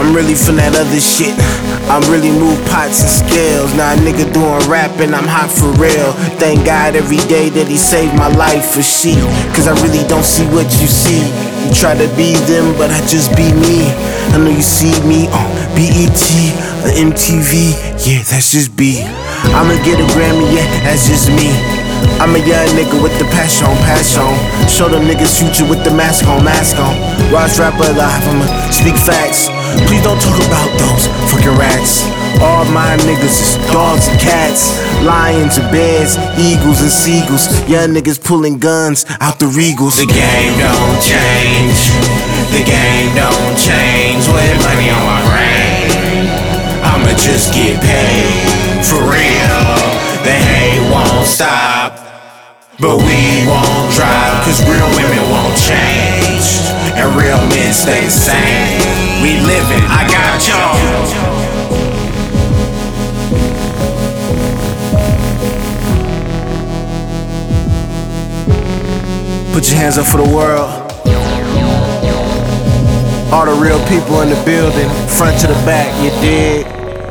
I'm really from that other shit. I'm really move pots and scales. Now a nigga doing rapping, I'm hot for real. Thank God every day that he saved my life for shit. Cause I really don't see what you see. You try to be them, but I just be me. I know you see me on BET or MTV. Yeah, that's just B. I'ma get a Grammy, yeah, that's just me. I'm a young nigga with the passion. Show them niggas future with the mask on. Watch rapper live, I'ma speak facts. Please don't talk about those fucking rats. All my niggas is dogs and cats, lions and bears, eagles and seagulls. Young niggas pulling guns out the Regals. The game don't change. The game don't change with money on my brain. I'ma just get paid for real. The hate won't stop, but we won't drop. Cause real women won't change, and real men stay the same. We living, I got y'all. Put your hands up for the world. All the real people in the building, front to the back, you dig?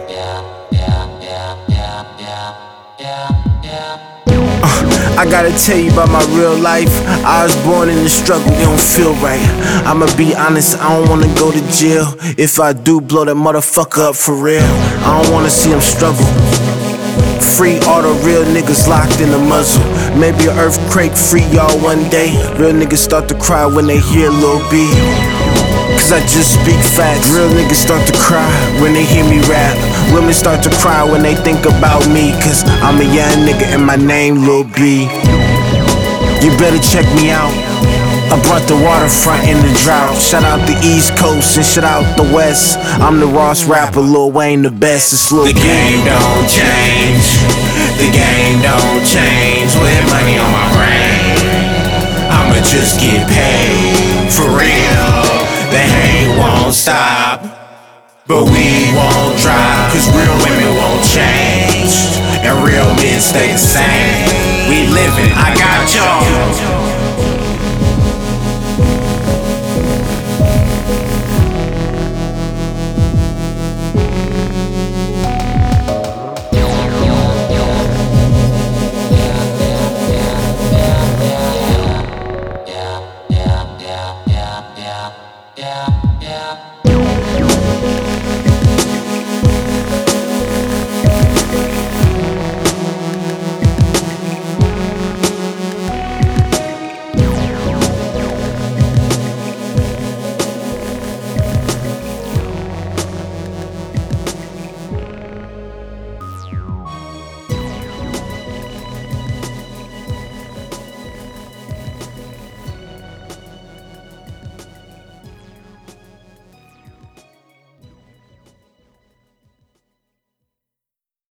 I gotta tell you about my real life. I was born in the struggle, it don't feel right. I'ma be honest, I don't wanna go to jail. If I do, blow that motherfucker up for real. I don't wanna see him struggle. Free all the real niggas locked in the muzzle. Maybe an earthquake free y'all one day. Real niggas start to cry when they hear Lil B. Cause I just speak facts. Real niggas start to cry when they hear me rap. Women start to cry when they think about me. Cause I'm a young nigga and my name Lil B. You better check me out. I brought the waterfront in the drought. Shout out the East Coast and shout out the West. I'm the Ross rapper, Lil Wayne the best. It's Lil B. The game don't change. The game don't change with money on my brain. I'ma just get paid for real. The hate won't stop, but we won't drop. Cause real women won't change, and real men stay the same. We living, I got